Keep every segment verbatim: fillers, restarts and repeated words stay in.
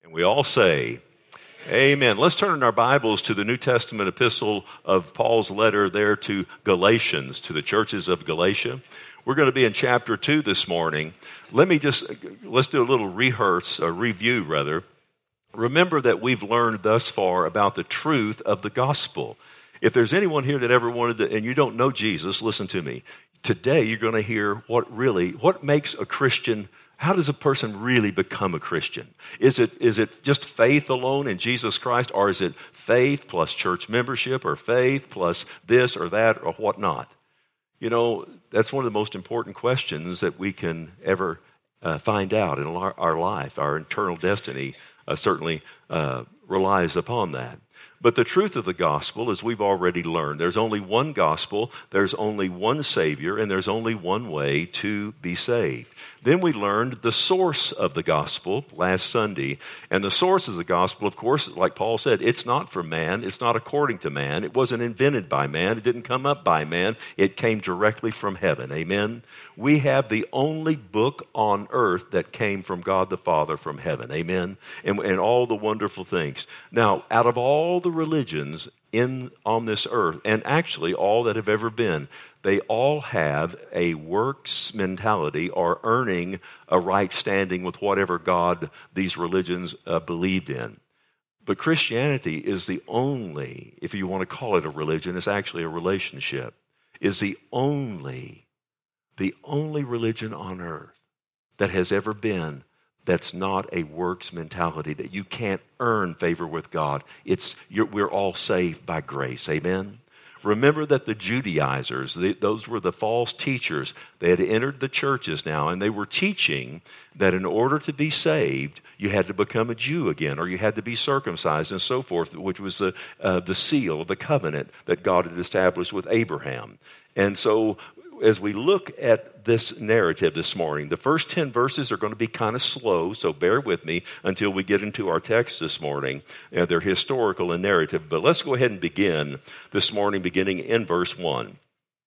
And we all say, amen. Let's turn in our Bibles to the New Testament epistle of Paul's letter there to Galatians, to the churches of Galatia. We're going to be in chapter two this morning. Let me just, let's do a little rehearse, a review rather. Remember that we've learned thus far about the truth of the gospel. If there's anyone here that ever wanted to, and you don't know Jesus, listen to me. Today you're going to hear what really, what makes a Christian. How does a person really become a Christian? Is it is it just faith alone in Jesus Christ, or is it faith plus church membership, or faith plus this or that or whatnot? You know, that's one of the most important questions that we can ever uh, find out in our, our life. Our eternal destiny uh, certainly uh, relies upon that. But the truth of the gospel, as we've already learned, there's only one gospel, there's only one Savior, and there's only one way to be saved. Then we learned the source of the gospel last Sunday. And the source of the gospel, of course, like Paul said, it's not from man, it's not according to man, it wasn't invented by man, it didn't come up by man, it came directly from heaven. Amen? We have the only book on earth that came from God the Father from heaven. Amen? And, and all the wonderful things. Now, out of all the religions in on this earth, and actually all that have ever been, they all have a works mentality or earning a right standing with whatever God these religions uh, believed in. But Christianity is the only, if you want to call it a religion, it's actually a relationship, is the only, the only religion on earth that has ever been that's not a works mentality, that you can't earn favor with God. It's you're, we're all saved by grace. Amen? Remember that the Judaizers, the, those were the false teachers. They had entered the churches now, and they were teaching that in order to be saved, you had to become a Jew again, or you had to be circumcised and so forth, which was the, uh, the seal of the covenant that God had established with Abraham. And so as we look at this narrative this morning, the first ten verses are going to be kind of slow, so bear with me until we get into our text this morning. Uh, they're historical and narrative, but let's go ahead and begin this morning, beginning in verse one.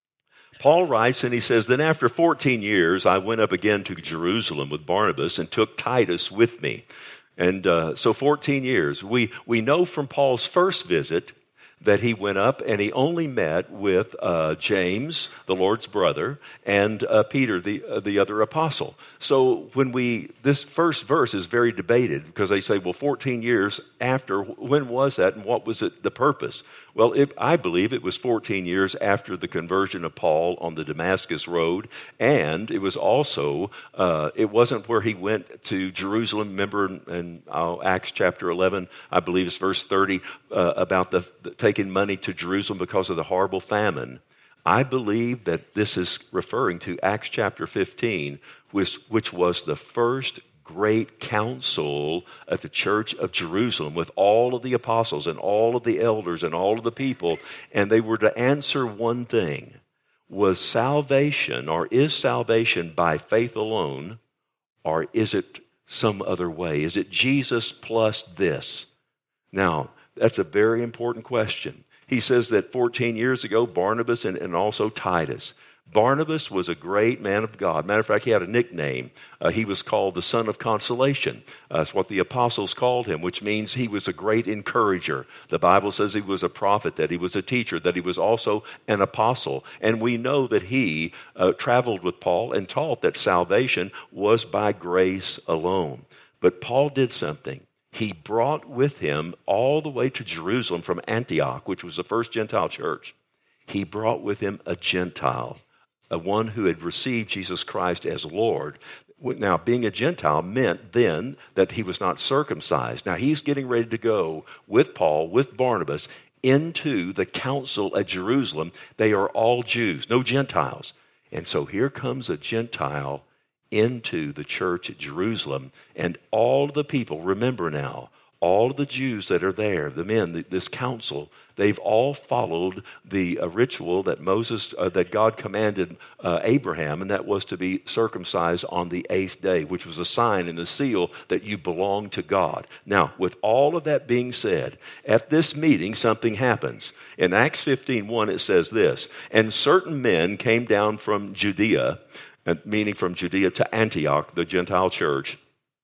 Paul writes, and he says, "Then after fourteen years, I went up again to Jerusalem with Barnabas and took Titus with me." And uh, so fourteen years. We, we know from Paul's first visit that he went up and he only met with uh, James, the Lord's brother, and uh, Peter, the uh, the other apostle. So when we, this first verse is very debated because they say, well, fourteen years after, when was that and what was it, the purpose? Well, it, I believe it was fourteen years after the conversion of Paul on the Damascus road, and it was also, uh, it wasn't where he went to Jerusalem. Remember in, in uh, Acts chapter eleven, I believe it's verse thirty, uh, about the, the taking money to Jerusalem because of the horrible famine. I believe that this is referring to Acts chapter fifteen, which, which was the first great council at the church of Jerusalem with all of the apostles and all of the elders and all of the people, and they were to answer one thing: was salvation, or is salvation by faith alone, or is it some other way? Is it Jesus plus this? Now, that's a very important question. He says that fourteen years ago, Barnabas and, and also Titus. Barnabas was a great man of God. Matter of fact, he had a nickname. Uh, he was called the Son of Consolation. Uh, that's what the apostles called him, which means he was a great encourager. The Bible says he was a prophet, that he was a teacher, that he was also an apostle. And we know that he uh, traveled with Paul and taught that salvation was by grace alone. But Paul did something. He brought with him all the way to Jerusalem from Antioch, which was the first Gentile church. He brought with him a Gentile, a one who had received Jesus Christ as Lord. Now, being a Gentile meant then that he was not circumcised. Now, he's getting ready to go with Paul, with Barnabas, into the council at Jerusalem. They are all Jews, no Gentiles. And so here comes a Gentile into the church at Jerusalem, and all the people, remember now, all of the Jews that are there, the men, this council, they've all followed the uh, ritual that Moses, uh, that God commanded uh, Abraham, and that was to be circumcised on the eighth day, which was a sign and a seal that you belong to God. Now, with all of that being said, at this meeting, something happens. In Acts fifteen one, it says this: "And certain men came down from Judea," meaning from Judea to Antioch, the Gentile church,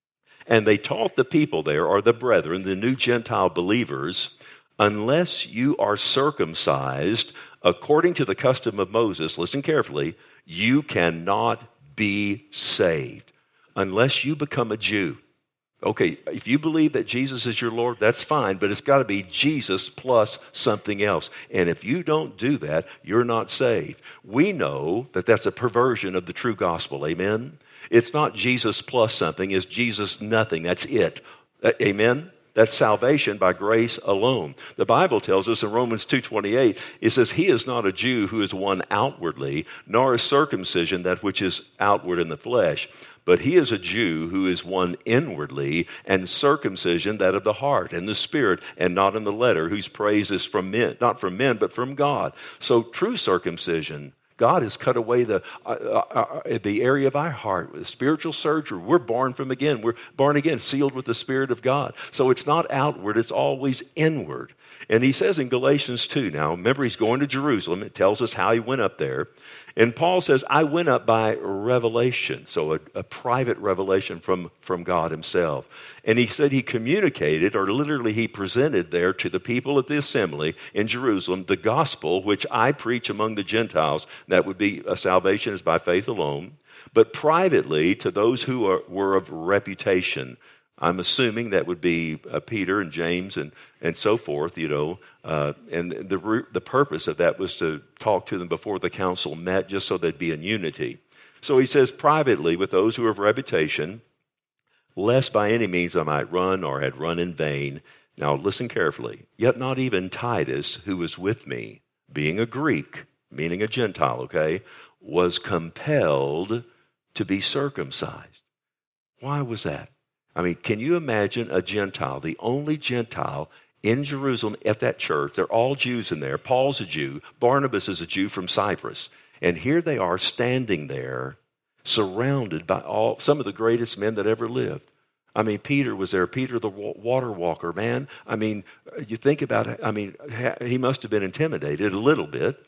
And they taught the people there, or the brethren, the new Gentile believers, unless you are circumcised according to the custom of Moses, listen carefully, you cannot be saved unless you become a Jew. Okay, if you believe that Jesus is your Lord, that's fine, but it's got to be Jesus plus something else. And if you don't do that, you're not saved. We know that that's a perversion of the true gospel, amen? It's not Jesus plus something, it's Jesus nothing, that's it. Amen? That's salvation by grace alone. The Bible tells us in Romans two twenty-eight, it says, he is not a Jew who is one outwardly, nor is circumcision that which is outward in the flesh. But he is a Jew who is one inwardly, and circumcision that of the heart and the spirit, and not in the letter, whose praise is from men, not from men, but from God. So true circumcision, God has cut away the uh, uh, the area of our heart with spiritual surgery. We're born from again. We're born again, sealed with the Spirit of God. So it's not outward, it's always inward. And he says in Galatians two now, remember he's going to Jerusalem. It tells us how he went up there. And Paul says, I went up by revelation. So a, a private revelation from, from God himself. And he said he communicated, or literally he presented there to the people at the assembly in Jerusalem, the gospel which I preach among the Gentiles. That would be a salvation is by faith alone. But privately to those who are, were of reputation. I'm assuming that would be uh, Peter and James and, and so forth, you know. Uh, and the the purpose of that was to talk to them before the council met, just so they'd be in unity. So he says, privately with those who are of reputation, lest by any means I might run or had run in vain. Now listen carefully. Yet not even Titus, who was with me, being a Greek, meaning a Gentile, okay, was compelled to be circumcised. Why was that? I mean, can you imagine a Gentile, the only Gentile in Jerusalem at that church? They're all Jews in there. Paul's a Jew. Barnabas is a Jew from Cyprus. And here they are standing there, surrounded by all some of the greatest men that ever lived. I mean, Peter was there. Peter the water walker, man. I mean, you think about it. I mean, he must have been intimidated a little bit.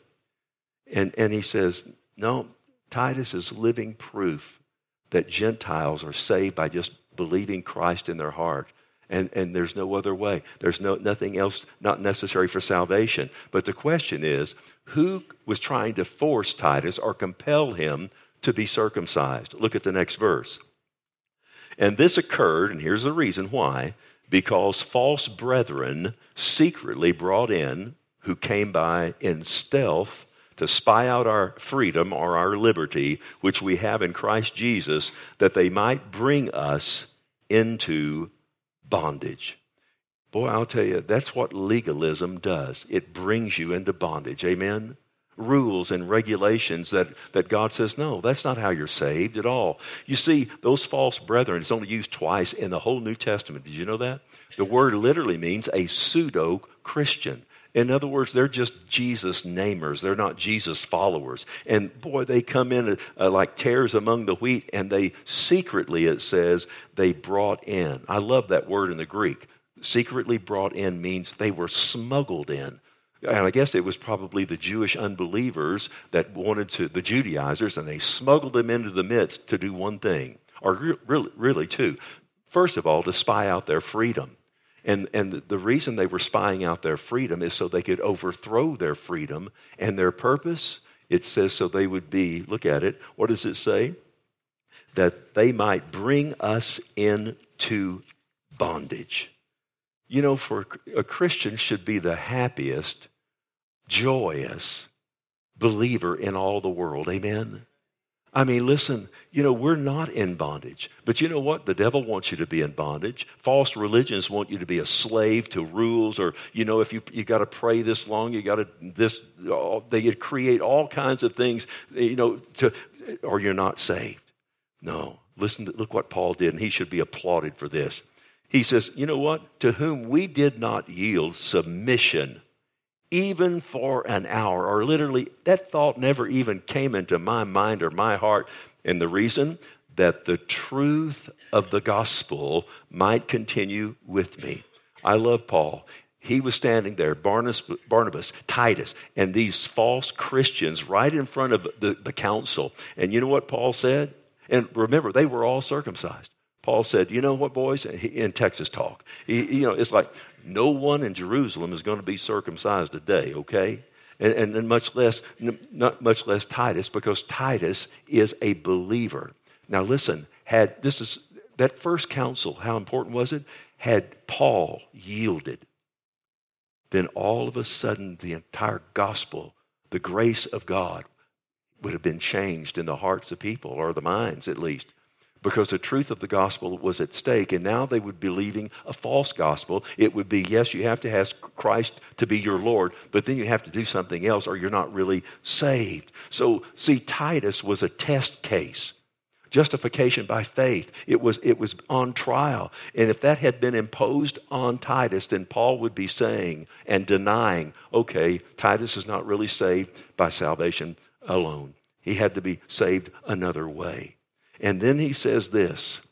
And, and he says, no, Titus is living proof that Gentiles are saved by just believing Christ in their heart. And, and there's no other way. There's no nothing else not necessary for salvation. But the question is, who was trying to force Titus or compel him to be circumcised? Look at the next verse. And this occurred, and here's the reason why, because false brethren secretly brought in, who came by in stealth, to spy out our freedom or our liberty, which we have in Christ Jesus, that they might bring us into bondage. Boy, I'll tell you, that's what legalism does. It brings you into bondage. Amen? Rules and regulations that, that God says, no, that's not how you're saved at all. You see, those false brethren, it's only used twice in the whole New Testament. Did you know that? The word literally means a pseudo-Christian. In other words, they're just Jesus namers. They're not Jesus followers. And boy, they come in uh, like tares among the wheat, and they secretly, it says, they brought in. I love that word in the Greek. Secretly brought in means they were smuggled in. And I guess it was probably the Jewish unbelievers that wanted to, the Judaizers, and they smuggled them into the midst to do one thing, or re- really, really two. First of all, to spy out their freedom. And and the reason they were spying out their freedom is so they could overthrow their freedom. And their purpose, it says so they would be, look at it, what does it say? That they might bring us into bondage. You know, for a Christian should be the happiest, joyous believer in all the world. Amen? I mean, listen, you know, we're not in bondage. But you know what? The devil wants you to be in bondage. False religions want you to be a slave to rules, or, you know, if you you got to pray this long, you got to this, they create all kinds of things, you know, to, or you're not saved. No. Listen, to, look what Paul did, and he should be applauded for this. He says, you know what? To whom we did not yield submission, even for an hour, or literally, that thought never even came into my mind or my heart. And the reason, that the truth of the gospel might continue with me. I love Paul. He was standing there, Barnabas, Barnabas, Titus, and these false Christians right in front of the, the council. And you know what Paul said? And remember, they were all circumcised. Paul said, you know what, boys, in Texas talk, he, you know, it's like no one in Jerusalem is going to be circumcised today, okay? And, and, and much less, not much less Titus, because Titus is a believer. Now listen, had this is that first council, how important was it? Had Paul yielded, then all of a sudden the entire gospel, the grace of God, would have been changed in the hearts of people, or the minds at least, because the truth of the gospel was at stake, and now they would be believing a false gospel. It would be, yes, you have to ask Christ to be your Lord, but then you have to do something else or you're not really saved. So, see, Titus was a test case. Justification by faith. It was, it was on trial. And if that had been imposed on Titus, then Paul would be saying and denying, okay, Titus is not really saved by salvation alone. He had to be saved another way. And then he says this,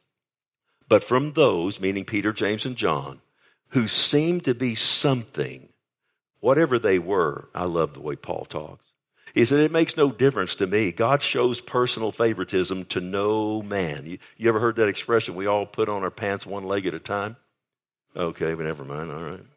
but from those, meaning Peter, James, and John, who seemed to be something, whatever they were. I love the way Paul talks. He said, it makes no difference to me. God shows personal favoritism to no man. You, you ever heard that expression, we all put on our pants one leg at a time? Okay, but never mind, all right.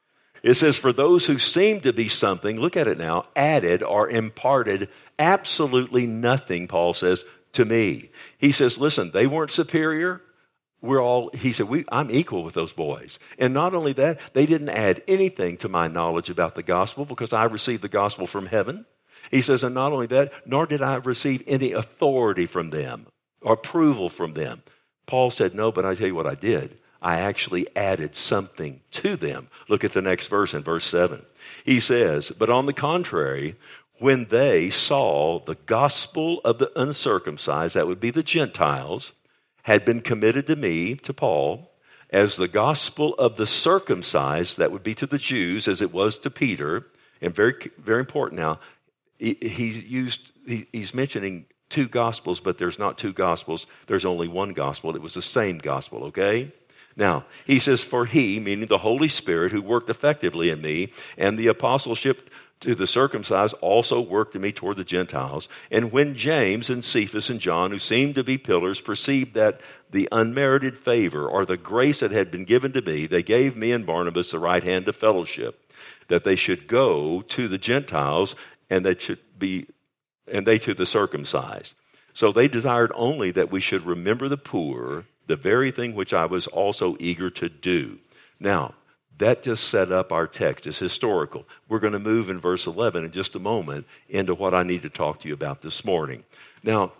It says, for those who seem to be something, look at it now, added or imparted absolutely nothing, Paul says, to me. He says, listen, they weren't superior. We're all, he said, we, I'm equal with those boys. And not only that, they didn't add anything to my knowledge about the gospel because I received the gospel from heaven. He says, and not only that, nor did I receive any authority from them or approval from them. Paul said, no, but I tell you what I did. I actually added something to them. Look at the next verse in verse seven. He says, but on the contrary, when they saw the gospel of the uncircumcised, that would be the Gentiles, had been committed to me, to Paul, as the gospel of the circumcised, that would be to the Jews, as it was to Peter, and very, very important now, he, he's used, he, he's mentioning two gospels, but there's not two gospels. There's only one gospel. It was the same gospel, okay? Now, he says, for he, meaning the Holy Spirit, who worked effectively in me, and the apostleship to the circumcised also worked in me toward the Gentiles. And when James and Cephas and John, who seemed to be pillars, perceived that the unmerited favor or the grace that had been given to me, they gave me and Barnabas the right hand of fellowship, that they should go to the Gentiles and that should be, and they to the circumcised. So they desired only that we should remember the poor, the very thing which I was also eager to do. Now, that just set up our text. It's historical. We're going to move in verse eleven in just a moment into what I need to talk to you about this morning. Now,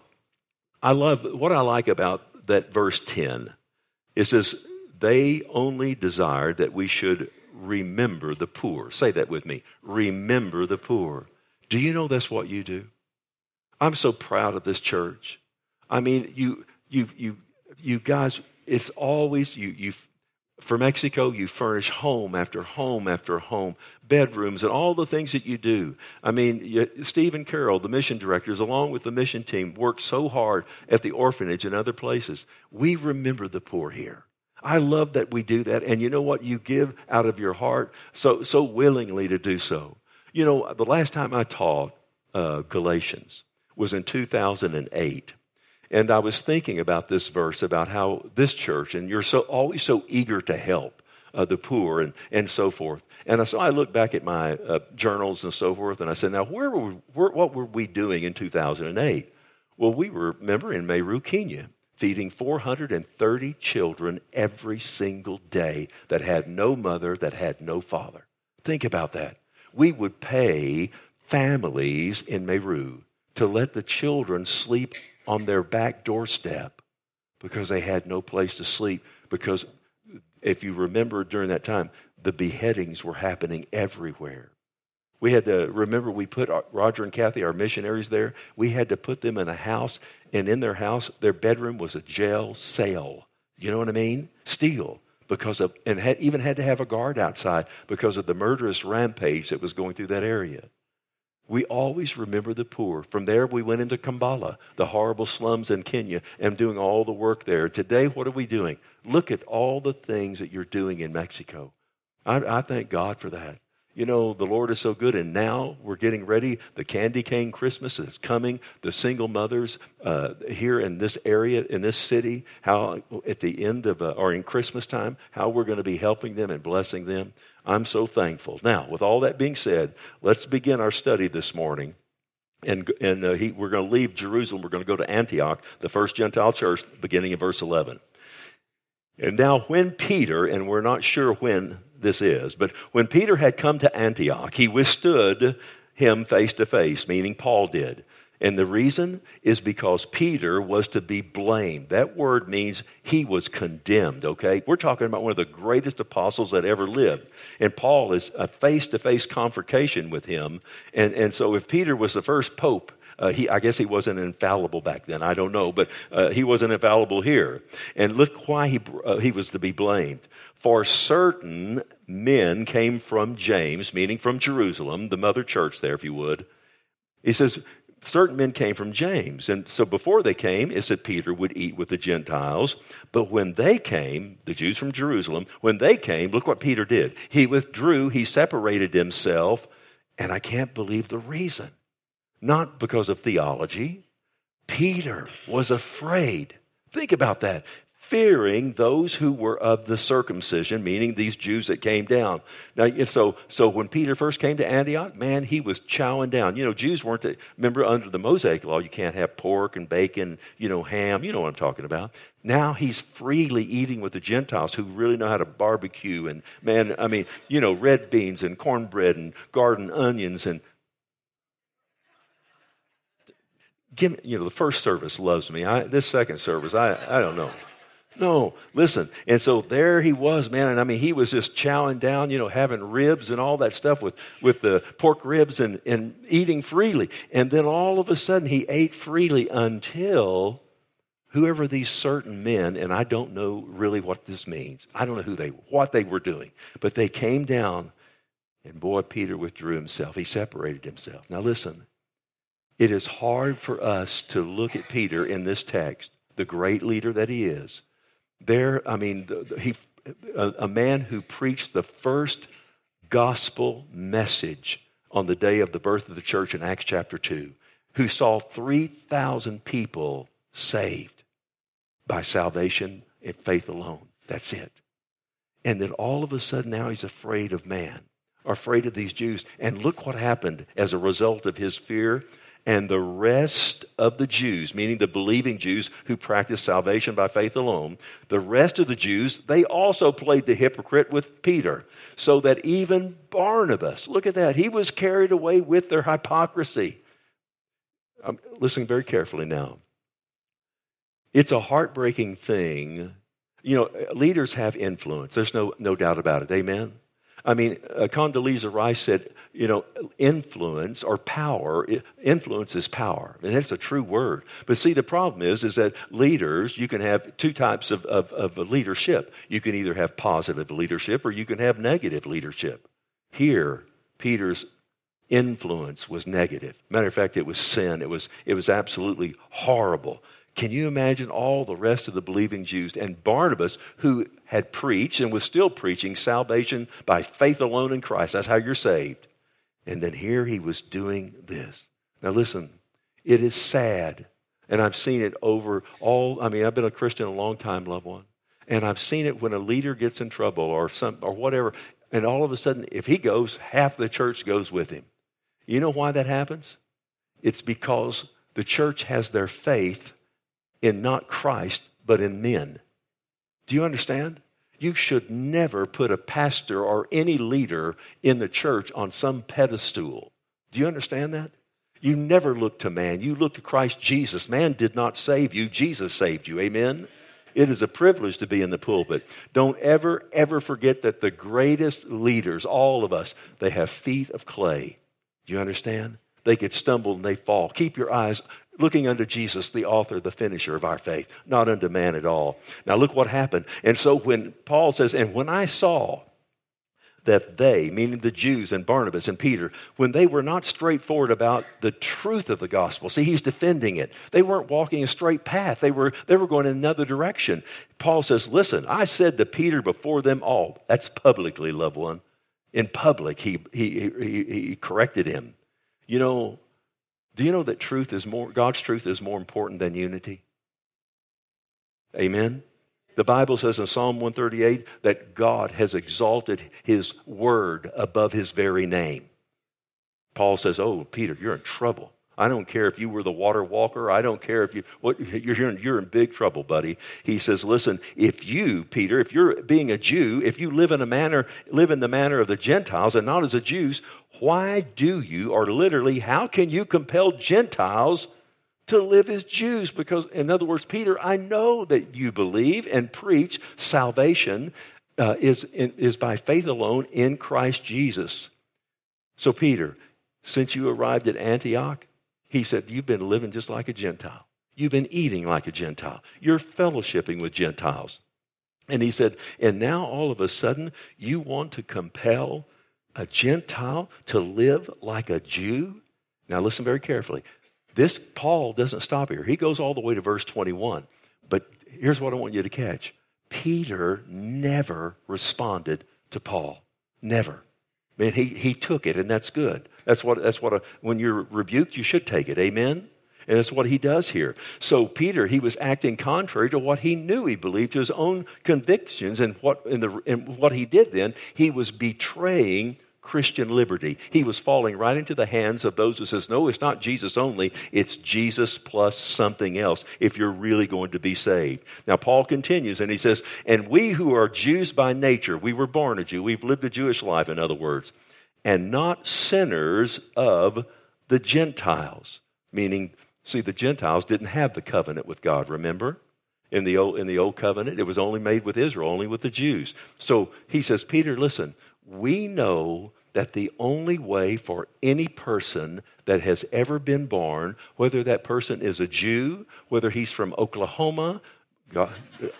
I love, what I like about that verse ten, it says, they only desired that we should remember the poor. Say that with me. Remember the poor. Do you know that's what you do? I'm so proud of this church. I mean, you, you, you, you guys, it's always, you, you, for Mexico, you furnish home after home after home, bedrooms, and all the things that you do. I mean, you, Stephen Carroll, the mission directors, along with the mission team, work so hard at the orphanage and other places. We remember the poor here. I love that we do that. And you know what? You give out of your heart so, so willingly to do so. You know, the last time I taught uh, Galatians was in two thousand eight. And I was thinking about this verse, about how this church, and you're so always so eager to help uh, the poor and, and so forth. And so I looked back at my uh, journals and so forth, and I said, now, where were we, where, what were we doing in two thousand eight? Well, we were, remember, in Meru, Kenya, feeding four hundred thirty children every single day that had no mother, that had no father. Think about that. We would pay families in Meru to let the children sleep on their back doorstep because they had no place to sleep. Because if you remember during that time, the beheadings were happening everywhere. We had to, remember we put our, Roger and Kathy, our missionaries there, we had to put them in a house, and in their house, their bedroom was a jail cell. You know what I mean? Steel. Because of, and had, even had to have a guard outside because of the murderous rampage that was going through that area. We always remember the poor. From there, we went into Kambala, the horrible slums in Kenya, and doing all the work there. Today, what are we doing? Look at all the things that you're doing in Mexico. I, I thank God for that. You know, the Lord is so good, and now we're getting ready. The candy cane Christmas is coming. The single mothers uh, here in this area, in this city, how at the end of, uh, or in Christmas time, how we're going to be helping them and blessing them. I'm so thankful. Now, with all that being said, let's begin our study this morning. And, and uh, he, we're going to leave Jerusalem. We're going to go to Antioch, the first Gentile church, beginning in verse eleven. And now when Peter, and we're not sure when this is, but when Peter had come to Antioch, he withstood him face to face, meaning Paul did. And the reason is because Peter was to be blamed. That word means he was condemned, okay? We're talking about one of the greatest apostles that ever lived. And Paul is a face-to-face confrontation with him. And, and so if Peter was the first pope, Uh, he, I guess he wasn't infallible back then. I don't know, but uh, he wasn't infallible here. And look why he uh, he was to be blamed. For certain men came from James, meaning from Jerusalem, the mother church there, if you would. He says, certain men came from James. And so before they came, it said Peter would eat with the Gentiles. But when they came, the Jews from Jerusalem, when they came, look what Peter did. He withdrew, he separated himself, and I can't believe the reason. Not because of theology. Peter was afraid. Think about that. Fearing those who were of the circumcision, meaning these Jews that came down. Now, so, so when Peter first came to Antioch, man, he was chowing down. You know, Jews weren't, the, remember under the Mosaic law, you can't have pork and bacon, you know, ham. You know what I'm talking about. Now he's freely eating with the Gentiles who really know how to barbecue. And man, I mean, you know, red beans and cornbread and garden onions and Give me, you know, the first service loves me. I, this second service, I, I don't know. No, listen. And so there he was, man. And I mean, he was just chowing down, you know, having ribs and all that stuff with, with the pork ribs and, and eating freely. And then all of a sudden he ate freely until whoever these certain men, and I don't know really what this means. I don't know who they, what they were doing, but they came down and boy, Peter withdrew himself. He separated himself. Now listen. It is hard for us to look at Peter in this text, the great leader that he is. There, I mean, he, a, a man who preached the first gospel message on the day of the birth of the church in Acts chapter two, who saw three thousand people saved by salvation and faith alone. That's it. And then all of a sudden now he's afraid of man, afraid of these Jews. And look what happened as a result of his fear. And the rest of the Jews, meaning the believing Jews who practice salvation by faith alone, the rest of the Jews, they also played the hypocrite with Peter. So that even Barnabas, look at that, he was carried away with their hypocrisy. I'm listening very carefully now. It's a heartbreaking thing. You know, leaders have influence. There's no, no doubt about it. Amen? I mean, uh, Condoleezza Rice said, you know, influence or power, influence is power. And that's a true word. But see, the problem is, is that leaders, you can have two types of, of, of leadership. You can either have positive leadership or you can have negative leadership. Here, Peter's influence was negative. Matter of fact, it was sin. It was, it was absolutely horrible. Can you imagine all the rest of the believing Jews and Barnabas who had preached and was still preaching salvation by faith alone in Christ? That's how you're saved. And then here he was doing this. Now listen, it is sad. And I've seen it over all, I mean, I've been a Christian a long time, loved one. And I've seen it when a leader gets in trouble or some or whatever. And all of a sudden, if he goes, half the church goes with him. You know why that happens? It's because the church has their faith in not Christ, but in men. Do you understand? You should never put a pastor or any leader in the church on some pedestal. Do you understand that? You never look to man. You look to Christ Jesus. Man did not save you. Jesus saved you. Amen? It is a privilege to be in the pulpit. Don't ever, ever forget that the greatest leaders, all of us, they have feet of clay. Do you understand? They could stumble and they fall. Keep your eyes looking unto Jesus, the author, the finisher of our faith, not unto man at all. Now look what happened. And so when Paul says, and when I saw that they, meaning the Jews and Barnabas and Peter, when they were not straightforward about the truth of the gospel, see, he's defending it. They weren't walking a straight path. They were, they were going in another direction. Paul says, listen, I said to Peter before them all, that's publicly, loved one, In public, he, he, he, he corrected him. You know, do you know that truth is more, God's truth is more important than unity? Amen? The Bible says in Psalm one thirty-eight that God has exalted his word above his very name. Paul says, oh, Peter, you're in trouble. I don't care if you were the water walker. I don't care if you, what, you're, in, you're in big trouble, buddy. He says, listen, if you, Peter, if you're being a Jew, if you live in a manner, live in the manner of the Gentiles and not as the Jews, why do you, or literally, how can you compel Gentiles to live as Jews? Because, in other words, Peter, I know that you believe and preach salvation uh, is, is by faith alone in Christ Jesus. So, Peter, since you arrived at Antioch, he said, you've been living just like a Gentile. You've been eating like a Gentile. You're fellowshipping with Gentiles. And he said, and now all of a sudden, you want to compel a Gentile to live like a Jew? Now listen very carefully. This, Paul doesn't stop here. He goes all the way to verse twenty-one. But here's what I want you to catch. Peter never responded to Paul. Never. Man, he, he took it, and that's good. That's what, that's what a, when you're rebuked, you should take it. Amen? And that's what he does here. So Peter, he was acting contrary to what he knew he believed, to his own convictions, and what, in the, and what he did then, he was betraying Christian liberty. He was falling right into the hands of those who says, no, it's not Jesus only, it's Jesus plus something else if you're really going to be saved. Now, Paul continues and he says, and we who are Jews by nature, we were born a Jew, we've lived a Jewish life, in other words, and not sinners of the Gentiles. Meaning, see, the Gentiles didn't have the covenant with God, remember? In the old, in the old covenant, it was only made with Israel, only with the Jews. So he says, Peter, listen, we know that the only way for any person that has ever been born, whether that person is a Jew, whether he's from Oklahoma, God,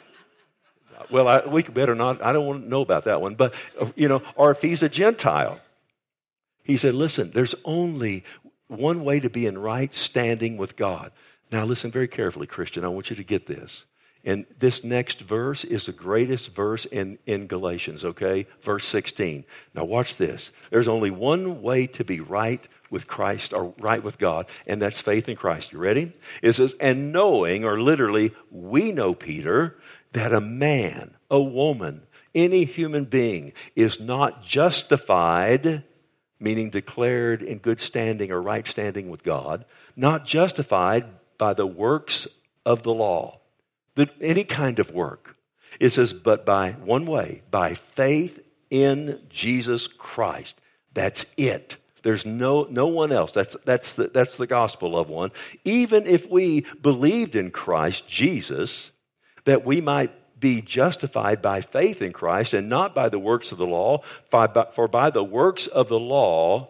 well, I, we better not, I don't want to know about that one, but, you know, or if he's a Gentile. He said, listen, there's only one way to be in right standing with God. Now listen very carefully, Christian, I want you to get this. And this next verse is the greatest verse in, in Galatians, okay? Verse sixteen. Now watch this. There's only one way to be right with Christ, or right with God, and that's faith in Christ. You ready? It says, and knowing, or literally, we know, Peter, that a man, a woman, any human being is not justified, meaning declared in good standing or right standing with God, not justified by the works of the law. The, any kind of work. It says, but by one way, by faith in Jesus Christ. That's it. There's no no one else. That's that's the, that's the gospel of one. Even if we believed in Christ Jesus, that we might be justified by faith in Christ and not by the works of the law, for by the works of the law,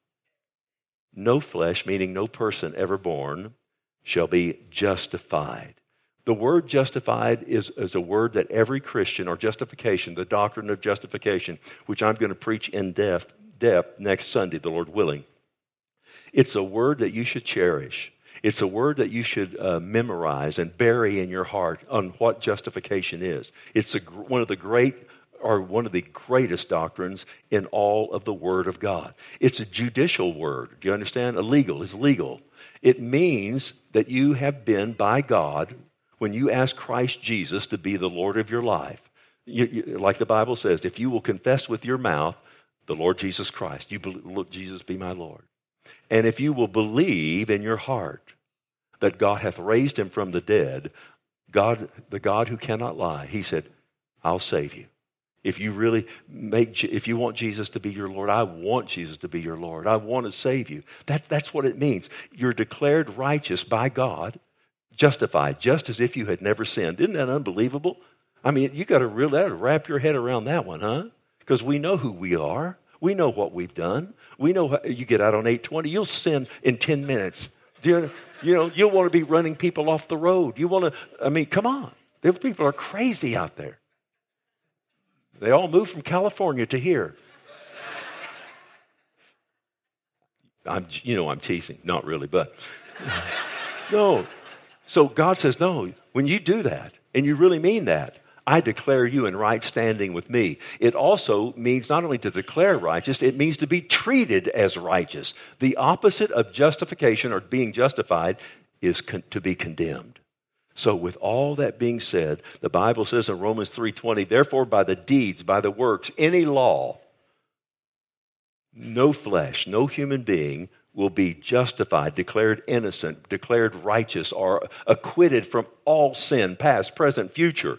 no flesh, meaning no person ever born, shall be justified. The word justified is, is a word that every Christian, or justification, the doctrine of justification, which I'm going to preach in depth, depth next Sunday, the Lord willing. It's a word that you should cherish. It's a word that you should uh, memorize and bury in your heart on what justification is. It's a, one of the great, or one of the greatest doctrines in all of the Word of God. It's a judicial word. Do you understand? A legal is legal. It means that you have been by God, when you ask Christ Jesus to be the Lord of your life, you, you, like the Bible says, if you will confess with your mouth the Lord Jesus Christ, you look, Jesus, be my Lord. And if you will believe in your heart that God hath raised him from the dead, God, the God who cannot lie, he said, I'll save you. If you really make, if you want Jesus to be your Lord, I want Jesus to be your Lord. I want to save you. That, that's what it means. You're declared righteous by God, justified, just as if you had never sinned. Isn't that unbelievable? I mean, you got to really wrap your head around that one, huh? Because we know who we are. We know what we've done. We know how, you get out on eight twenty, you'll sin in ten minutes. Do you, you know, you'll want to be running people off the road. You want to, I mean, come on. These people are crazy out there. They all moved from California to here. I'm, you know, I'm teasing. Not really, but no. So God says, no, when you do that, and you really mean that, I declare you in right standing with me. It also means not only to declare righteous, it means to be treated as righteous. The opposite of justification or being justified is con- to be condemned. So with all that being said, the Bible says in Romans three twenty, therefore by the deeds, by the works, any law, no flesh, no human being will be justified, declared innocent, declared righteous, or acquitted from all sin, past, present, future.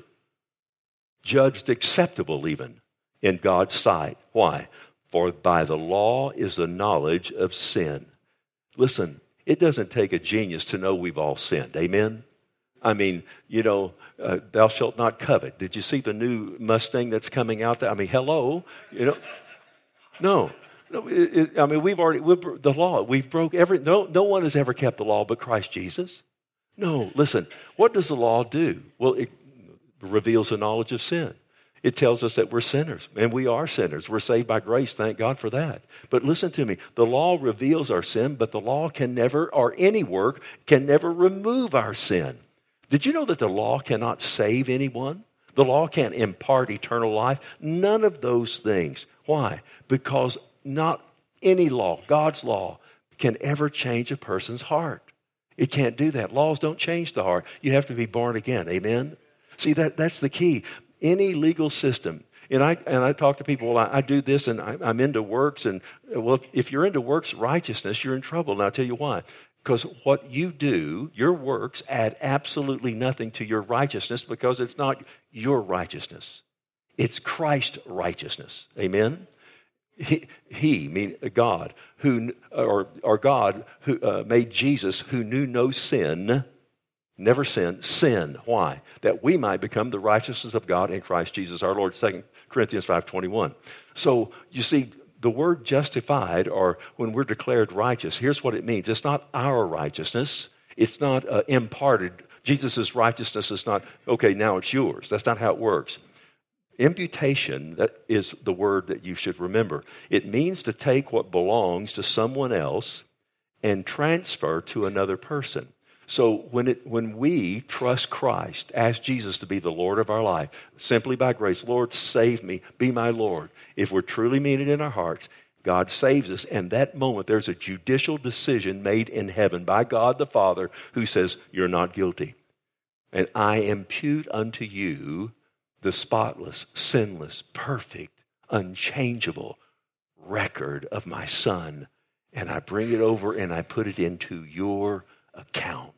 Judged acceptable even in God's sight. Why? For by the law is the knowledge of sin. Listen, it doesn't take a genius to know we've all sinned. Amen? I mean, you know, uh, thou shalt not covet. Did you see the new Mustang that's coming out there? I mean, hello? You know, no. No, it, it, I mean, we've already, we've, the law, we've broke every, no, no one has ever kept the law but Christ Jesus. No, listen, what does the law do? Well, it reveals the knowledge of sin. It tells us that we're sinners, and we are sinners. We're saved by grace, thank God for that. But listen to me, the law reveals our sin, but the law can never, or any work, can never remove our sin. Did you know that the law cannot save anyone? The law can't impart eternal life. None of those things. Why? Because not any law, God's law, can ever change a person's heart. It can't do that. Laws don't change the heart. You have to be born again. Amen? See, that, that's the key. Any legal system, and I and I talk to people, well, I, I do this and I, I'm into works, and well, if, if you're into works righteousness, you're in trouble. And I'll tell you why. Because what you do, your works, add absolutely nothing to your righteousness because it's not your righteousness. It's Christ's righteousness. Amen? He, he mean God, who or, or God who uh, made Jesus, who knew no sin, never sinned, sin. Why? That we might become the righteousness of God in Christ Jesus our Lord, Second Corinthians five twenty-one. So, you see, the word justified, or when we're declared righteous, here's what it means. It's not our righteousness. It's not uh, imparted. Jesus' righteousness is not, okay, now it's yours. That's not how it works. Imputation, that is the word that you should remember. It means to take what belongs to someone else and transfer to another person. So when it when we trust Christ, ask Jesus to be the Lord of our life, simply by grace, Lord, save me, be my Lord. If we're truly mean it in our hearts, God saves us. And that moment, there's a judicial decision made in heaven by God the Father who says, you're not guilty. And I impute unto you the spotless, sinless, perfect, unchangeable record of my Son. And I bring it over and I put it into your account.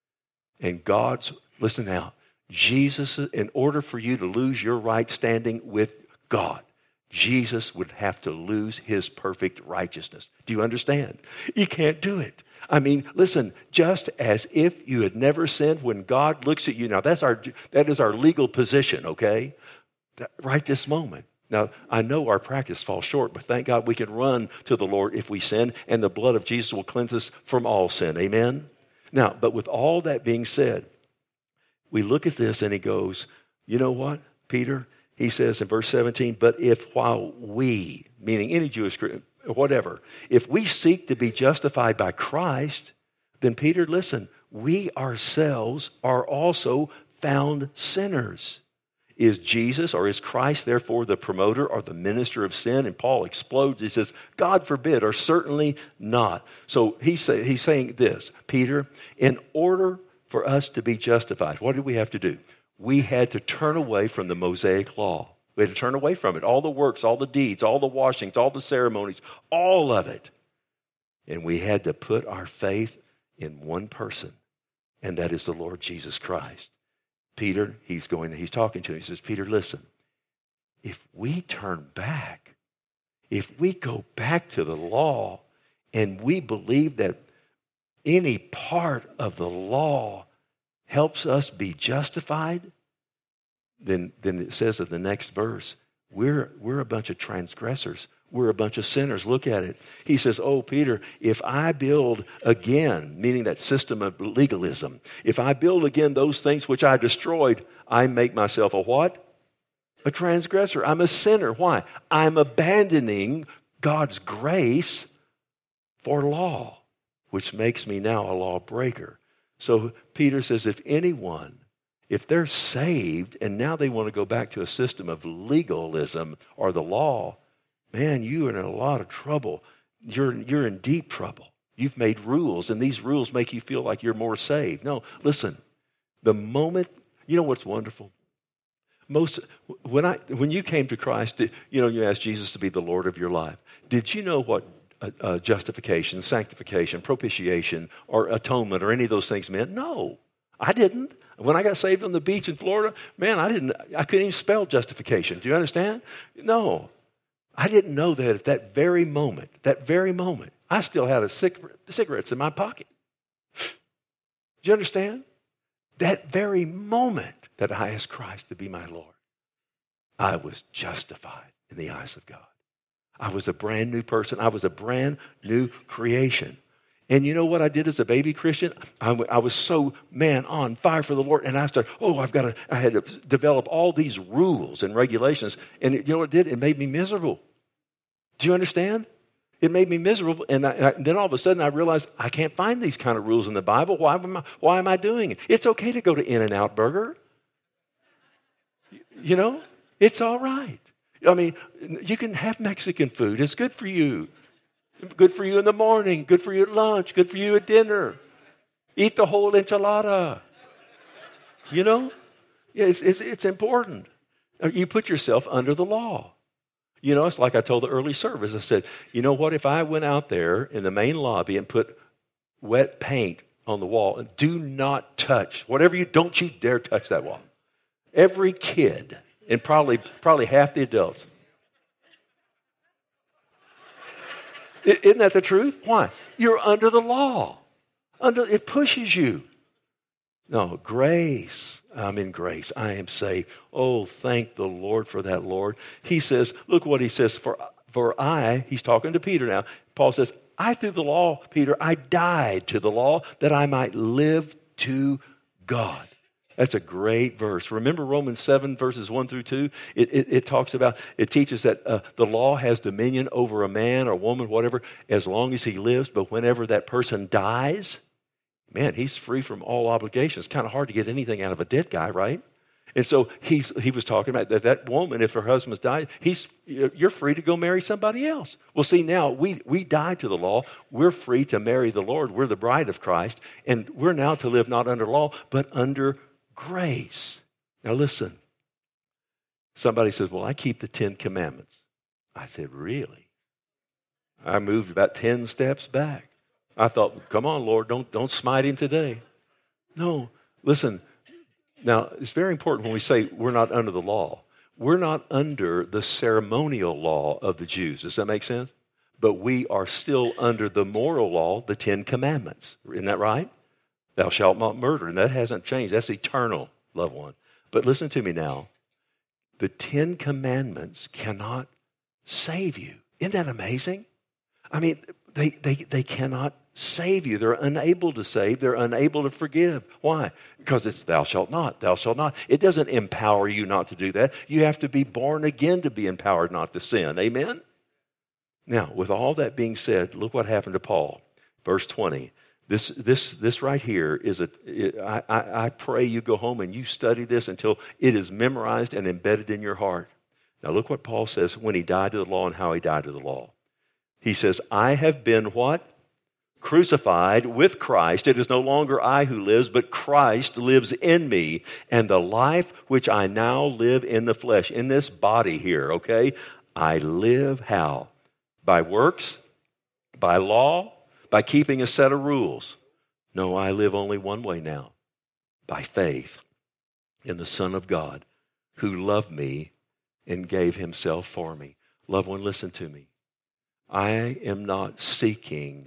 And God's, listen now, Jesus, in order for you to lose your right standing with God, Jesus would have to lose his perfect righteousness. Do you understand? You can't do it. I mean, listen, just as if you had never sinned, when God looks at you, now that's our, that is our legal position, okay? That, right this moment. Now, I know our practice falls short, but thank God we can run to the Lord if we sin, and the blood of Jesus will cleanse us from all sin. Amen? Now, but with all that being said, we look at this and he goes, you know what, Peter? He says in verse seventeen, but if while we, meaning any Jewish, whatever, if we seek to be justified by Christ, then Peter, listen, we ourselves are also found sinners. Is Jesus or is Christ therefore the promoter or the minister of sin? And Paul explodes. He says, God forbid, or certainly not. So he's, say, he's saying this, Peter, in order for us to be justified, what did we have to do? We had to turn away from the Mosaic law. We had to turn away from it. All the works, all the deeds, all the washings, all the ceremonies, all of it. And we had to put our faith in one person, and that is the Lord Jesus Christ. Peter, he's going, he's talking to him. He says, Peter, listen, if we turn back, if we go back to the law and we believe that any part of the law helps us be justified, then, then it says in the next verse, we're, we're a bunch of transgressors. We're a bunch of sinners. Look at it. He says, oh, Peter, if I build again, meaning that system of legalism, if I build again those things which I destroyed, I make myself a what? A transgressor. I'm a sinner. Why? I'm abandoning God's grace for law, which makes me now a lawbreaker. So Peter says, if anyone, if they're saved and now they want to go back to a system of legalism or the law, man, you are in a lot of trouble. You're, you're in deep trouble. You've made rules, and these rules make you feel like you're more saved. No, listen, the moment, you know what's wonderful? Most, when I, when you came to Christ, you know, you asked Jesus to be the Lord of your life. Did you know what uh, uh, justification, sanctification, propitiation, or atonement, or any of those things meant? No, I didn't. When I got saved on the beach in Florida, man, I didn't, I couldn't even spell justification. Do you understand? No, I didn't know that at that very moment, that very moment, I still had a cigarette, cigarettes in my pocket. Do you understand? That very moment that I asked Christ to be my Lord, I was justified in the eyes of God. I was a brand new person. I was a brand new creation. And you know what I did as a baby Christian? I, w- I was so, man, on fire for the Lord. And I started, oh, I've got to, I had to develop all these rules and regulations. And it, you know what it did? It made me miserable. Do you understand? It made me miserable. And, I, and, I, and then all of a sudden I realized I can't find these kind of rules in the Bible. Why am I, why am I doing it? It's okay to go to In-N-Out Burger. You know, it's all right. I mean, you can have Mexican food. It's good for you. Good for you in the morning. Good for you at lunch. Good for you at dinner. Eat the whole enchilada. You know, yeah, it's, it's, it's important. You put yourself under the law. You know, it's like I told the early service. I said, you know what? If I went out there in the main lobby and put wet paint on the wall, and do not touch, whatever you, don't you dare touch that wall. Every kid, and probably probably half the adults. Isn't that the truth? Why? You're under the law. Under it pushes you. No, grace. I'm in grace. I am saved. Oh, thank the Lord for that, Lord. He says, look what he says, for, for I, he's talking to Peter now. Paul says, I through the law, Peter, I died to the law that I might live to God. That's a great verse. Remember Romans seven, verses one through two? It, it, it talks about, it teaches that uh, the law has dominion over a man or woman, whatever, as long as he lives. But whenever that person dies, man, he's free from all obligations. It's kind of hard to get anything out of a dead guy, right? And so he's, he was talking about that, that woman, if her husband's died, he's, you're free to go marry somebody else. Well, see, now we, we died to the law. We're free to marry the Lord. We're the bride of Christ. And we're now to live not under law, but under grace. Now listen. Somebody says, well, I keep the Ten Commandments. I said, really? I moved about ten steps back. I thought, come on, Lord, don't, don't smite him today. No, listen. Now, it's very important when we say we're not under the law. We're not under the ceremonial law of the Jews. Does that make sense? But we are still under the moral law, the Ten Commandments. Isn't that right? Thou shalt not murder. And that hasn't changed. That's eternal, loved one. But listen to me now. The Ten Commandments cannot save you. Isn't that amazing? I mean, they, they, they cannot save you. They're unable to save. They're unable to forgive. Why? Because it's thou shalt not, thou shalt not. It doesn't empower you not to do that. You have to be born again to be empowered not to sin. Amen? Now, with all that being said, look what happened to Paul. Verse twenty. This, this, this right here is a, it, I, I, I pray you go home and you study this until it is memorized and embedded in your heart. Now look what Paul says when he died to the law and how he died to the law. He says, I have been what? Crucified with Christ. It is no longer I who lives, but Christ lives in me. And the life which I now live in the flesh, in this body here, okay? I live how? By works? By law? By keeping a set of rules? No, I live only one way now. By faith in the Son of God who loved me and gave himself for me. Loved one, listen to me. I am not seeking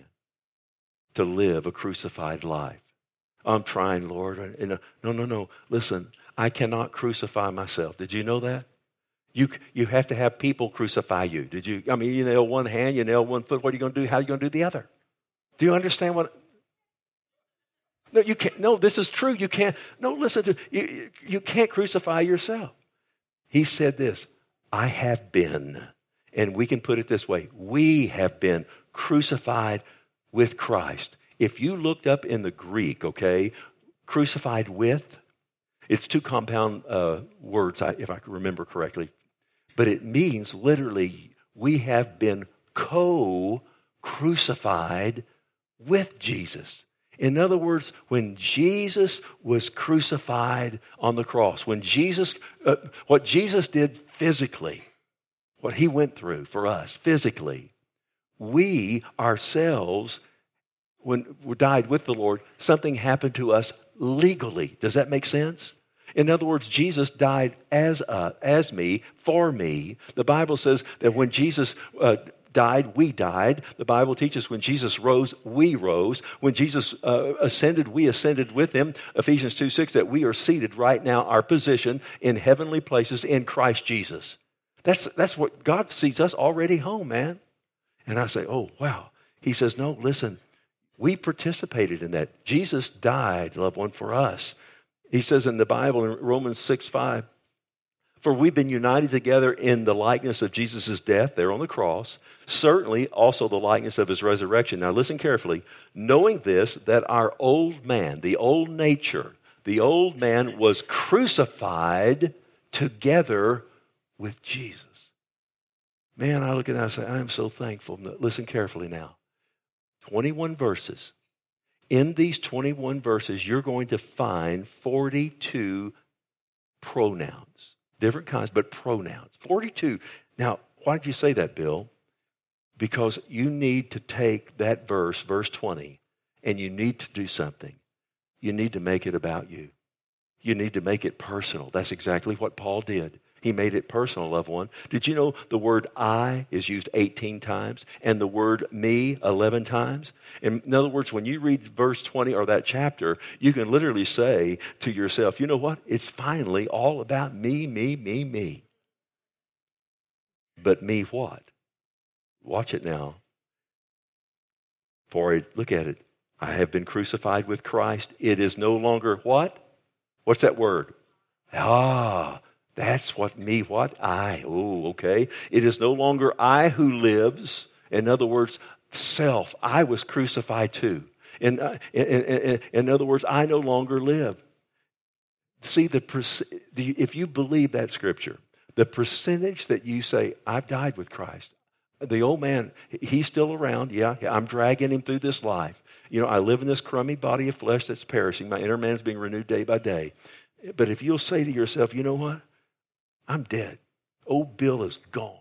to live a crucified life. I'm trying, Lord. And no, no, no. Listen, I cannot crucify myself. Did you know that? You you have to have people crucify you. Did you? I mean, you nail one hand, you nail one foot. What are you going to do? How are you going to do the other? Do you understand what? No, you can't. No, this is true. You can't. No, listen to you. You can't crucify yourself. He said this. I have been, and we can put it this way: we have been crucified with Christ. If you looked up in the Greek, okay, crucified with, It's two compound uh, words, if I can remember correctly. But it means literally we have been co-crucified with Jesus. In other words, when Jesus was crucified on the cross, when Jesus, uh, what Jesus did physically, what he went through for us physically, we ourselves, when we died with the Lord, something happened to us legally. Does that make sense? In other words, Jesus died as uh, as me, for me. The Bible says that when Jesus uh, died, we died. The Bible teaches when Jesus rose, we rose. When Jesus uh, ascended, we ascended with him. Ephesians two six, that we are seated right now, our position in heavenly places in Christ Jesus. That's, that's what God sees us already home, man. And I say, oh, wow. He says, no, listen, we participated in that. Jesus died, loved one, for us. He says in the Bible, in Romans six five, for we've been united together in the likeness of Jesus' death there on the cross, certainly also the likeness of his resurrection. Now listen carefully. Knowing this, that our old man, the old nature, the old man was crucified together with Jesus. Man, I look at that and I say, I am so thankful. Listen carefully now. twenty-one verses. In these twenty-one verses, you're going to find forty-two pronouns. Different kinds, but pronouns. forty-two. Now, why did you say that, Bill? Because you need to take that verse, verse twenty, and you need to do something. You need to make it about you. You need to make it personal. That's exactly what Paul did. He made it personal, loved one. Did you know the word I is used eighteen times and the word me eleven times? In other words, when you read verse twenty or that chapter, you can literally say to yourself, you know what? It's finally all about me, me, me, me. But me what? Watch it now. For it, look at it. I have been crucified with Christ. It is no longer what? What's that word? Ah, that's what me, what? I. Oh, okay. It is no longer I who lives. In other words, self. I was crucified too. In, uh, in, in, in other words, I no longer live. See, the, the if you believe that scripture, the percentage that you say, I've died with Christ. The old man, he's still around. Yeah, I'm dragging him through this life. You know, I live in this crummy body of flesh that's perishing. My inner man is being renewed day by day. But if you'll say to yourself, you know what? I'm dead. Old Bill is gone.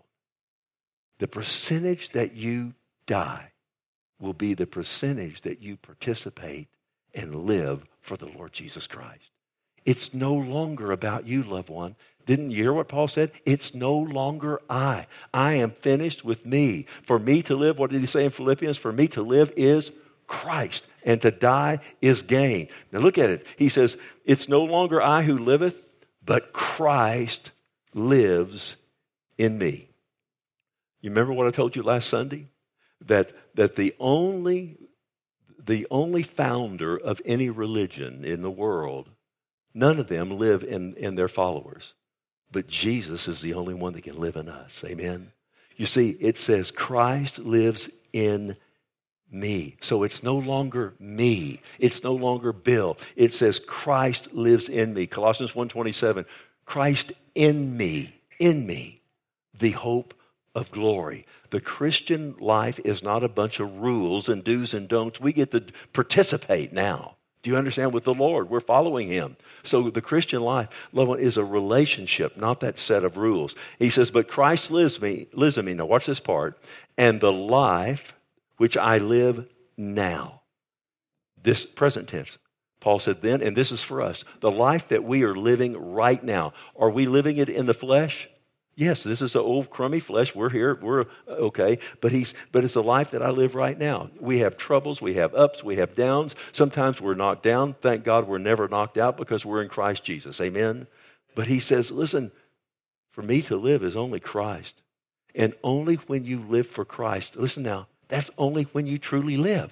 The percentage that you die will be the percentage that you participate and live for the Lord Jesus Christ. It's no longer about you, loved one. Didn't you hear what Paul said? It's no longer I. I am finished with me. For me to live, what did he say in Philippians? For me to live is Christ, and to die is gain. Now look at it. He says, it's no longer I who liveth, but Christ lives in me. You remember what I told you last Sunday? That that the only the only founder of any religion in the world, none of them live in, in their followers. But Jesus is the only one that can live in us. Amen. You see, it says Christ lives in me. So it's no longer me. It's no longer Bill. It says Christ lives in me. Colossians one twenty-seven. Christ in me, in me, the hope of glory. The Christian life is not a bunch of rules and do's and don'ts. We get to participate now. Do you understand? With the Lord, we're following him. So the Christian life, loved one, is a relationship, not that set of rules. He says, but Christ lives me, lives in me. Now watch this part. And the life which I live now. This present tense. Paul said then, and this is for us, the life that we are living right now. Are we living it in the flesh? Yes, this is the old crummy flesh. We're here. We're okay. But he's, but it's the life that I live right now. We have troubles. We have ups. We have downs. Sometimes we're knocked down. Thank God we're never knocked out because we're in Christ Jesus. Amen. But he says, listen, for me to live is only Christ. And only when you live for Christ, listen now, that's only when you truly live.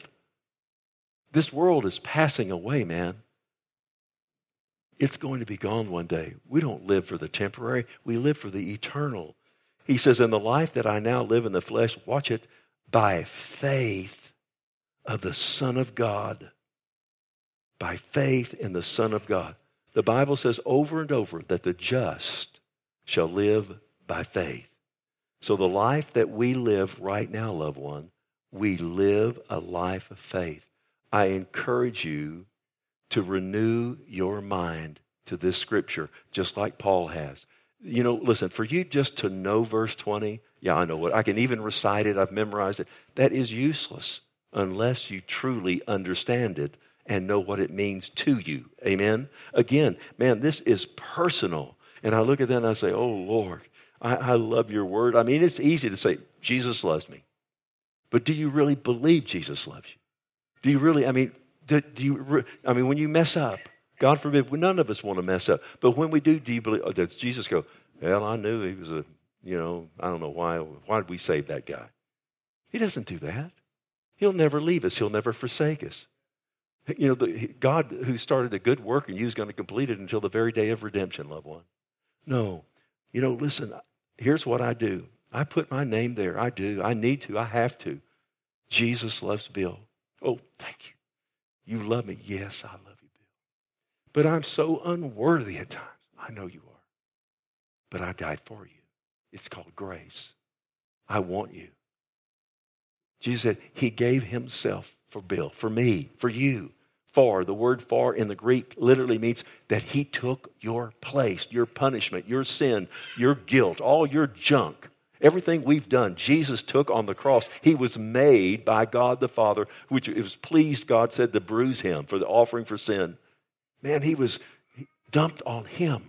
This world is passing away, man. It's going to be gone one day. We don't live for the temporary. We live for the eternal. He says, in the life that I now live in the flesh, watch it, by faith of the Son of God. By faith in the Son of God. The Bible says over and over that the just shall live by faith. So the life that we live right now, loved one, we live a life of faith. I encourage you to renew your mind to this scripture, just like Paul has. You know, listen, for you just to know verse twenty, yeah, I know it. I can even recite it. I've memorized it. That is useless unless you truly understand it and know what it means to you. Amen? Again, man, this is personal. And I look at that and I say, oh, Lord, I, I love your word. I mean, it's easy to say, Jesus loves me. But do you really believe Jesus loves you? Do you really, I mean, do, do you, I mean, when you mess up, God forbid, none of us want to mess up. But when we do, do you believe, oh, does Jesus go, well, I knew he was a, you know, I don't know why, why did we save that guy? He doesn't do that. He'll never leave us. He'll never forsake us. You know, the, God who started a good work and you is going to complete it until the very day of redemption, loved one. No. You know, listen, here's what I do. I put my name there. I do. I need to. I have to. Jesus loves Bill. Oh, thank you. You love me. Yes, I love you, Bill. But I'm so unworthy at times. I know you are. But I died for you. It's called grace. I want you. Jesus said he gave himself for Bill, for me, for you. For, the word for in the Greek literally means that he took your place, your punishment, your sin, your guilt, all your junk. Everything we've done, Jesus took on the cross. He was made by God the Father, which it was pleased, God said, to bruise him for the offering for sin. Man, he was dumped on him.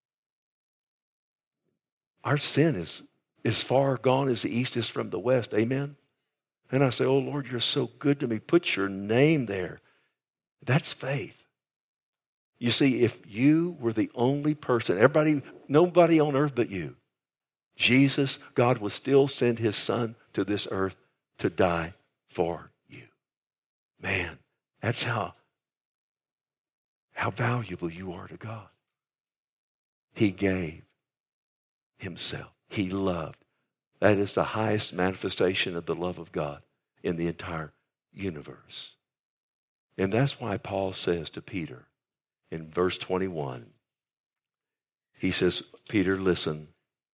Our sin is as far gone as the east is from the west. Amen? And I say, oh, Lord, you're so good to me. Put your name there. That's faith. You see, if you were the only person, everybody, nobody on earth but you, Jesus, God would still send his son to this earth to die for you. Man, that's how, how valuable you are to God. He gave himself. He loved. That is the highest manifestation of the love of God in the entire universe. And that's why Paul says to Peter in verse twenty-one, he says, Peter, listen,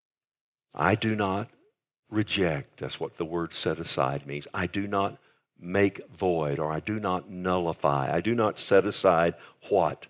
I do not reject, that's what the word set aside means. I do not make void, or I do not nullify. I do not set aside what?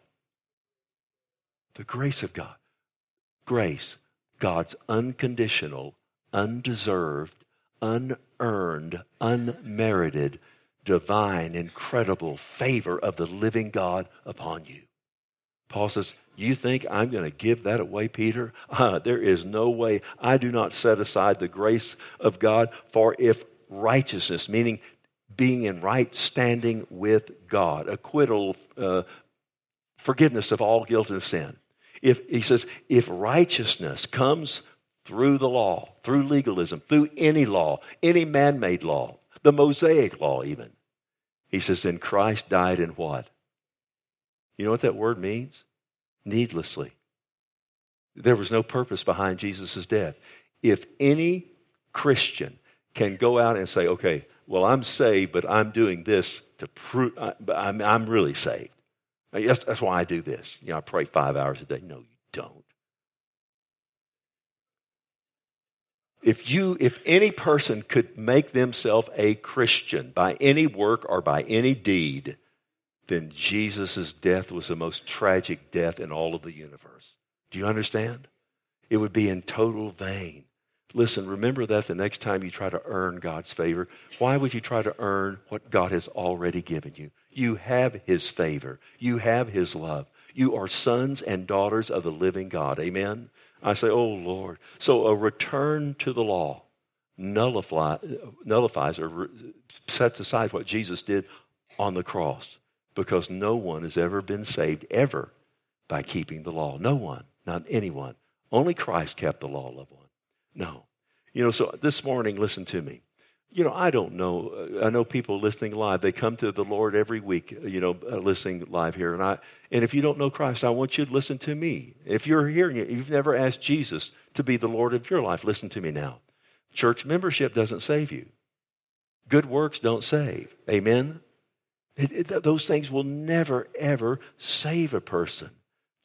The grace of God. Grace, God's unconditional, undeserved, unearned, unmerited, divine, incredible favor of the living God upon you. Paul says, you think I'm going to give that away, Peter? Uh, there is no way. I do not set aside the grace of God, for if righteousness, meaning being in right standing with God, acquittal, uh, forgiveness of all guilt and sin. If he says, if righteousness comes through the law, through legalism, through any law, any man-made law, the Mosaic law even, he says, then Christ died in what? You know what that word means? Needlessly. There was no purpose behind Jesus' death. If any Christian can go out and say, okay, well, I'm saved, but I'm doing this to prove I'm, I'm really saved. That's, that's why I do this. You know, I pray five hours a day. No, you don't. If you, if any person could make themselves a Christian by any work or by any deed, then Jesus' death was the most tragic death in all of the universe. Do you understand? It would be in total vain. Listen, remember that the next time you try to earn God's favor. Why would you try to earn what God has already given you? You have his favor. You have his love. You are sons and daughters of the living God. Amen? I say, oh, Lord. So a return to the law nullify, nullifies or re- sets aside what Jesus did on the cross, because no one has ever been saved ever by keeping the law. No one, not anyone. Only Christ kept the law, loved one. No. You know, so this morning, listen to me. You know, I don't know. I know people listening live. They come to the Lord every week, you know, uh, listening live here. And I, and if you don't know Christ, I want you to listen to me. If you're here and you've never asked Jesus to be the Lord of your life, listen to me now. Church membership doesn't save you. Good works don't save. Amen? It, it, those things will never, ever save a person.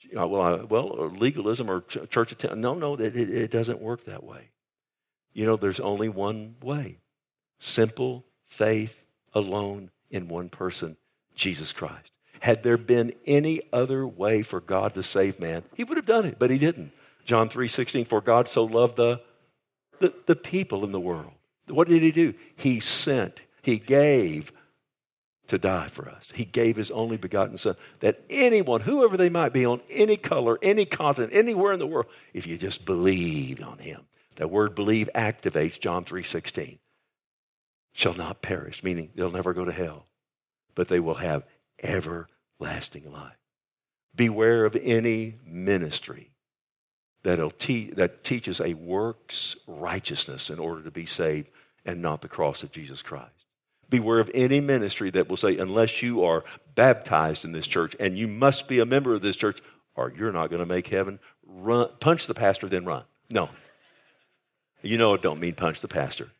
uh, well, I, well, or legalism or ch- church attendance. No, no, it, it, it doesn't work that way. You know, there's only one way. Simple faith alone in one person, Jesus Christ. Had there been any other way for God to save man, he would have done it, but he didn't. John three sixteen, for God so loved the, the, the people in the world. What did he do? He sent, he gave to die for us. He gave his only begotten son, that anyone, whoever they might be, on any color, any continent, anywhere in the world, if you just believed on him. That word believe activates John three sixteen. Shall not perish, meaning they'll never go to hell, but they will have everlasting life. Beware of any ministry that'll te- that teaches a works righteousness in order to be saved and not the cross of Jesus Christ. Beware of any ministry that will say, unless you are baptized in this church and you must be a member of this church or you're not going to make heaven, run, punch the pastor, then run. No. You know it don't mean punch the pastor.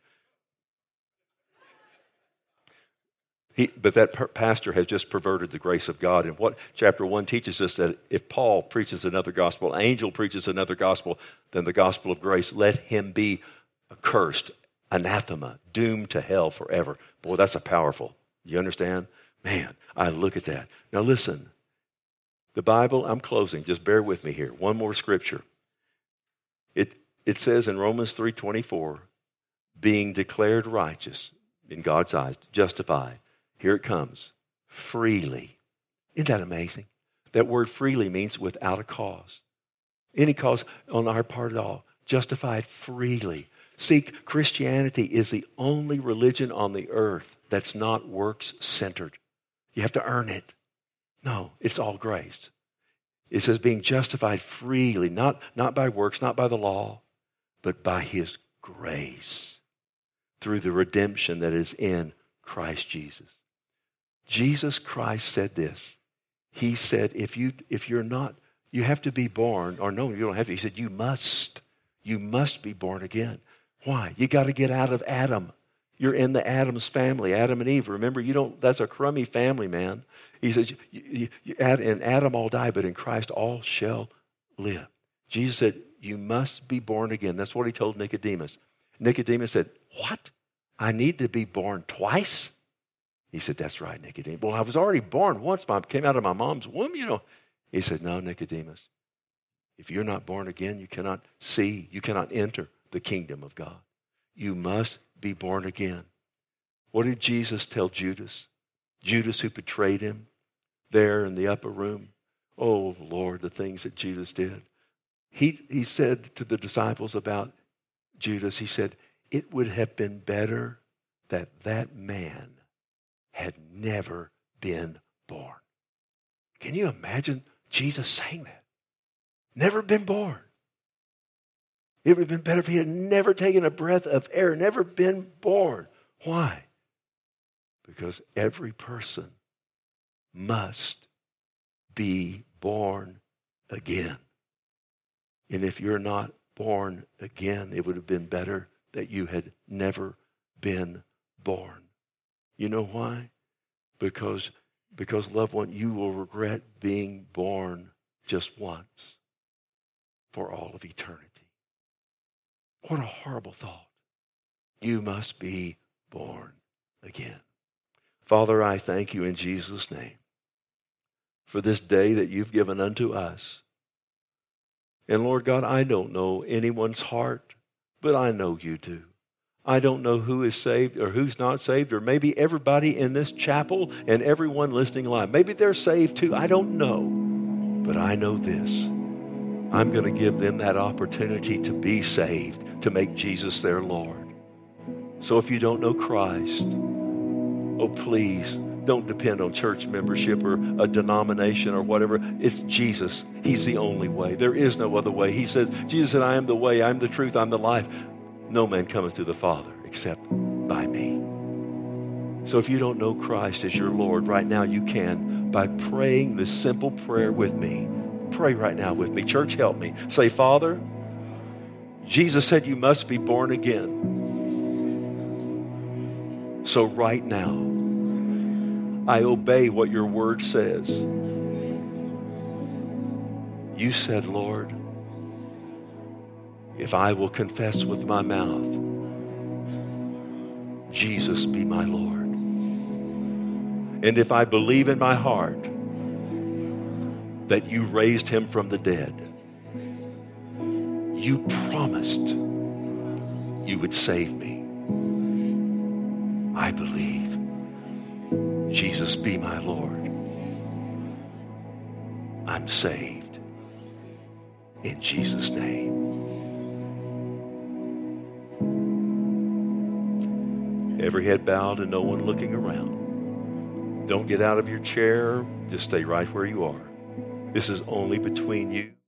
He, but that per- pastor has just perverted the grace of God. And what chapter one teaches us that if Paul preaches another gospel, an angel preaches another gospel than the gospel of grace, let him be accursed, anathema, doomed to hell forever. Boy, that's a powerful. You understand? Man, I look at that. Now listen, the Bible, I'm closing. Just bear with me here. One more scripture. It it says in Romans three twenty-four, being declared righteous in God's eyes, justified. Here it comes. Freely. Isn't that amazing? That word freely means without a cause. Any cause on our part at all. Justified freely. See, Christianity is the only religion on the earth that's not works-centered. You have to earn it. No, it's all grace. It says being justified freely, not, not by works, not by the law, but by his grace through the redemption that is in Christ Jesus. Jesus Christ said this. He said, if, you, if you're not, you have to be born, or no, you don't have to. He said, you must. You must be born again. Why? You got to get out of Adam. You're in the Adam's family, Adam and Eve. Remember, you don't. That's a crummy family, man. He says, you, you, you, in Adam all die, but in Christ all shall live. Jesus said, you must be born again. That's what he told Nicodemus. Nicodemus said, what? I need to be born twice? He said, that's right, Nicodemus. Well, I was already born once. I came out of my mom's womb, you know. He said, no, Nicodemus. If you're not born again, you cannot see, you cannot enter the kingdom of God. You must be born again. What did Jesus tell Judas? Judas who betrayed him there in the upper room. Oh, Lord, the things that Judas did. He, he said to the disciples about Judas, he said, it would have been better that that man had never been born. Can you imagine Jesus saying that? Never been born. It would have been better if he had never taken a breath of air, never been born. Why? Because every person must be born again. And if you're not born again, it would have been better that you had never been born. You know why? Because, because loved one, you will regret being born just once for all of eternity. What a horrible thought. You must be born again. Father, I thank you in Jesus' name for this day that you've given unto us. And Lord God, I don't know anyone's heart, but I know you do. I don't know who is saved or who's not saved, or maybe everybody in this chapel and everyone listening live. Maybe they're saved too. I don't know. But I know this. I'm going to give them that opportunity to be saved, to make Jesus their Lord. So if you don't know Christ, oh, please don't depend on church membership or a denomination or whatever. It's Jesus. He's the only way. There is no other way. He says, Jesus said, I am the way, I am the truth, I'm the life. No man cometh to the Father except by me. So if you don't know Christ as your Lord, right now you can by praying this simple prayer with me. Pray right now with me. Church, help me. Say, Father, Jesus said you must be born again. So right now, I obey what your word says. You said, Lord, if I will confess with my mouth, Jesus be my Lord, and if I believe in my heart that you raised him from the dead, you promised you would save me. I believe. Jesus be my Lord. I'm saved. In Jesus' name. Every head bowed and no one looking around. Don't get out of your chair. Just stay right where you are. This is only between you.